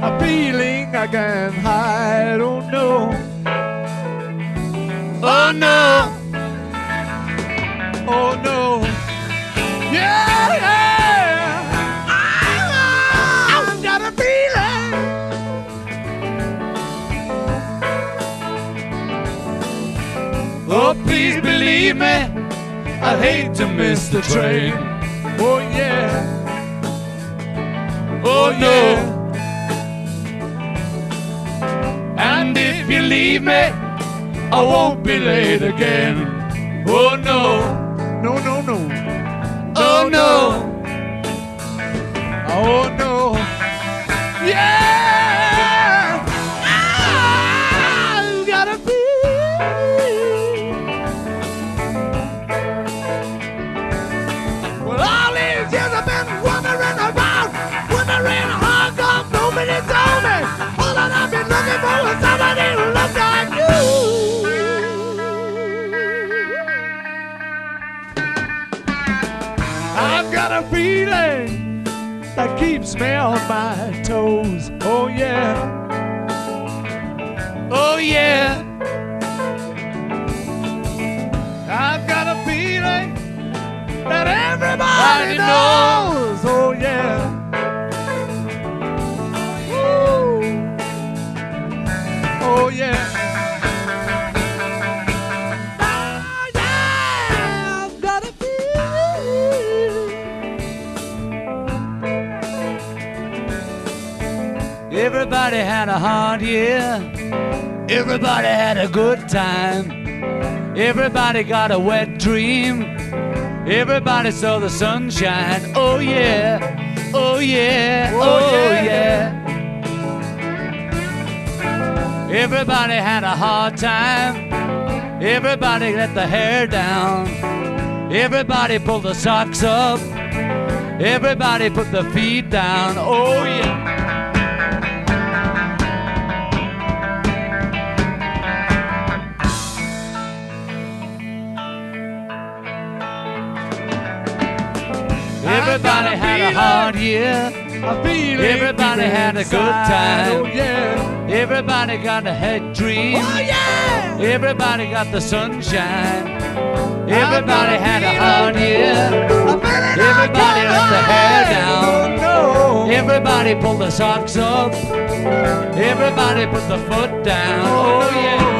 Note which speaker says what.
Speaker 1: a feeling I can't hide. Oh no,
Speaker 2: Oh no,
Speaker 1: oh no, yeah, yeah. I've got a feeling.
Speaker 2: oh please believe me, I hate to miss the train.
Speaker 1: Oh yeah,
Speaker 2: Oh no, and if you leave me, I won't be late again. Oh no,
Speaker 1: no, no, no,
Speaker 2: oh no,
Speaker 1: oh no, yeah. I've got a feeling. Well, all these years I've been wandering around, wondering how come nobody told me. All that I've been looking for was somebody who looked like you. I've got a feeling that keeps me on my toes. Oh yeah,
Speaker 2: oh yeah,
Speaker 1: I've got a feeling that everybody
Speaker 2: Everybody
Speaker 1: knows. Oh yeah. Woo. Oh yeah. Ah, yeah, I've got a feeling.
Speaker 2: everybody had a hard year. Everybody had a good time. Everybody got a wet dream. Everybody saw the sunshine. Oh yeah, oh yeah,
Speaker 1: Oh,
Speaker 2: oh
Speaker 1: yeah.
Speaker 2: yeah. Everybody had a hard time. Everybody let the hair down. Everybody pulled the socks up. Everybody put the feet down. Oh yeah. Everybody had a hard year.
Speaker 1: A feeling.
Speaker 2: Everybody had a good time.
Speaker 1: Oh yeah.
Speaker 2: Everybody got a head dream.
Speaker 1: Oh yeah.
Speaker 2: Everybody got the sunshine. Everybody had a hard year. Everybody let the hair down.
Speaker 1: Oh no.
Speaker 2: Everybody pulled the socks up. Everybody put the foot down. Oh yeah.